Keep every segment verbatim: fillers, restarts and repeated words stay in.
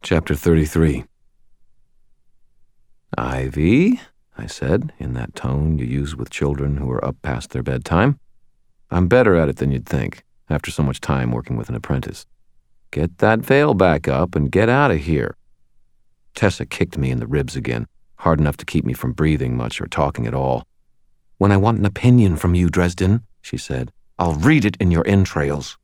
Chapter thirty-three. "Ivy," I said, in that tone you use with children who are up past their bedtime. "I'm better at it than you'd think, after so much time working with an apprentice. Get that veil back up and get out of here." Tessa kicked me in the ribs again, hard enough to keep me from breathing much or talking at all. "When I want an opinion from you, Dresden," she said, "I'll read it in your entrails."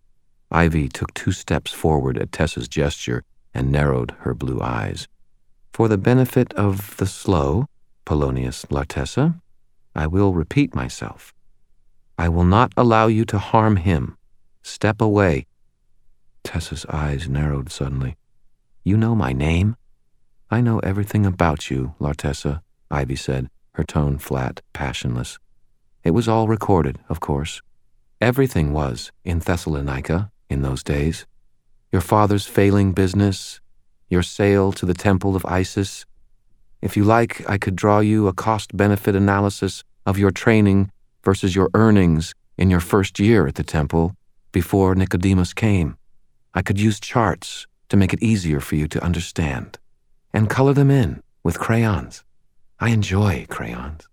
Ivy took two steps forward at Tessa's gesture and narrowed her blue eyes. "For the benefit of the slow, Polonius Lartessa, I will repeat myself. I will not allow you to harm him. Step away." Tessa's eyes narrowed suddenly. "You know my name?" "I know everything about you, Lartessa," Ivy said, her tone flat, passionless. "It was all recorded, of course. Everything was in Thessalonica in those days. Your father's failing business, your sale to the temple of Isis. If you like, I could draw you a cost-benefit analysis of your training versus your earnings in your first year at the temple before Nicodemus came. I could use charts to make it easier for you to understand, and color them in with crayons. I enjoy crayons."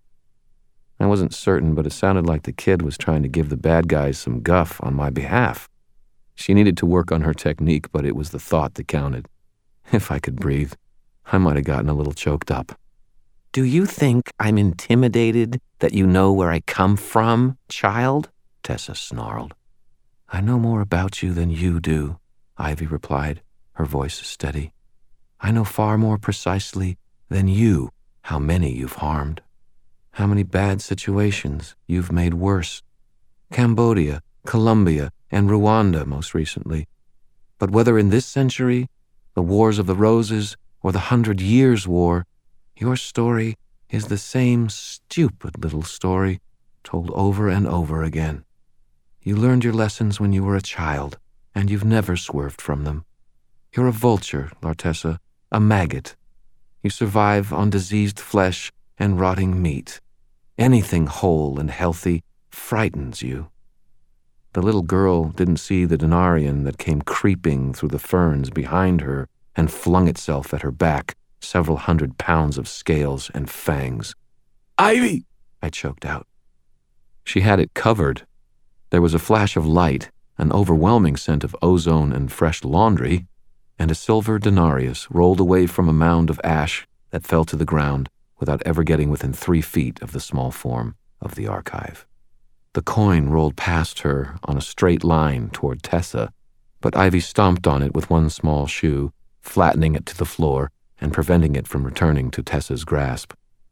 I wasn't certain, but it sounded like the kid was trying to give the bad guys some guff on my behalf. She needed to work on her technique, but it was the thought that counted. If I could breathe, I might have gotten a little choked up. "Do you think I'm intimidated that you know where I come from, child?" Tessa snarled. "I know more about you than you do," Ivy replied, her voice steady. "I know far more precisely than you how many you've harmed, how many bad situations you've made worse. Cambodia, Colombia, and Rwanda most recently. But whether in this century, the Wars of the Roses, or the Hundred Years' War, your story is the same stupid little story told over and over again. You learned your lessons when you were a child, and you've never swerved from them. You're a vulture, Lartessa, a maggot. You survive on diseased flesh and rotting meat. Anything whole and healthy frightens you." The little girl didn't see the denarian that came creeping through the ferns behind her and flung itself at her back, several hundred pounds of scales and fangs. "Ivy!" I choked out. She had it covered. There was a flash of light, an overwhelming scent of ozone and fresh laundry, and a silver denarius rolled away from a mound of ash that fell to the ground without ever getting within three feet of the small form of the archive. The coin rolled past her on a straight line toward Tessa, but Ivy stomped on it with one small shoe, flattening it to the floor and preventing it from returning to Tessa's grasp.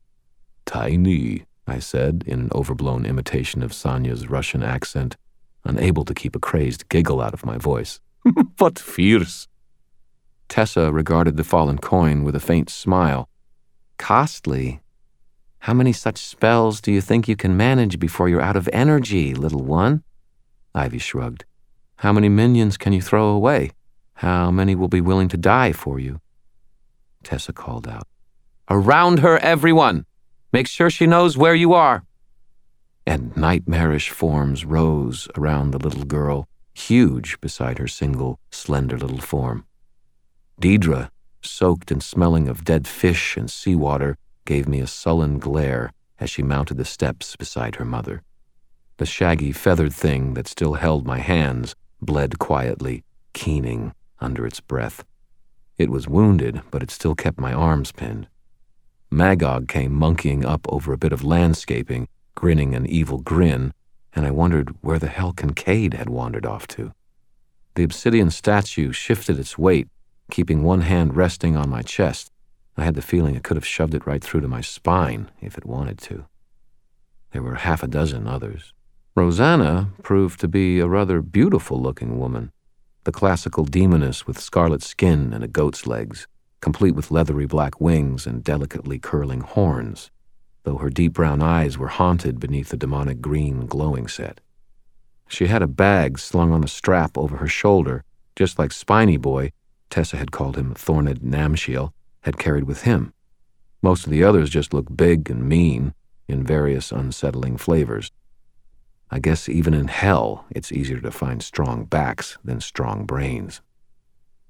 "Tiny," I said in an overblown imitation of Sonia's Russian accent, unable to keep a crazed giggle out of my voice. "What fierce!" Tessa regarded the fallen coin with a faint smile. "Costly. How many such spells do you think you can manage before you're out of energy, little one?" Ivy shrugged. "How many minions can you throw away? How many will be willing to die for you?" Tessa called out, "Around her, everyone! Make sure she knows where you are!" And nightmarish forms rose around the little girl, huge beside her single, slender little form. Deidre, soaked and smelling of dead fish and seawater, gave me a sullen glare as she mounted the steps beside her mother. The shaggy, feathered thing that still held my hands bled quietly, keening under its breath. It was wounded, but it still kept my arms pinned. Magog came monkeying up over a bit of landscaping, grinning an evil grin, and I wondered where the hell Kincaid had wandered off to. The obsidian statue shifted its weight, keeping one hand resting on my chest. I had the feeling it could have shoved it right through to my spine if it wanted to. There were half a dozen others. Rosanna proved to be a rather beautiful-looking woman, the classical demoness with scarlet skin and a goat's legs, complete with leathery black wings and delicately curling horns, though her deep brown eyes were haunted beneath the demonic green glowing set. She had a bag slung on a strap over her shoulder, just like Spiny Boy, Tessa had called him Thorned Namshiel, had carried with him. Most of the others just looked big and mean, in various unsettling flavors. I guess even in hell, it's easier to find strong backs than strong brains.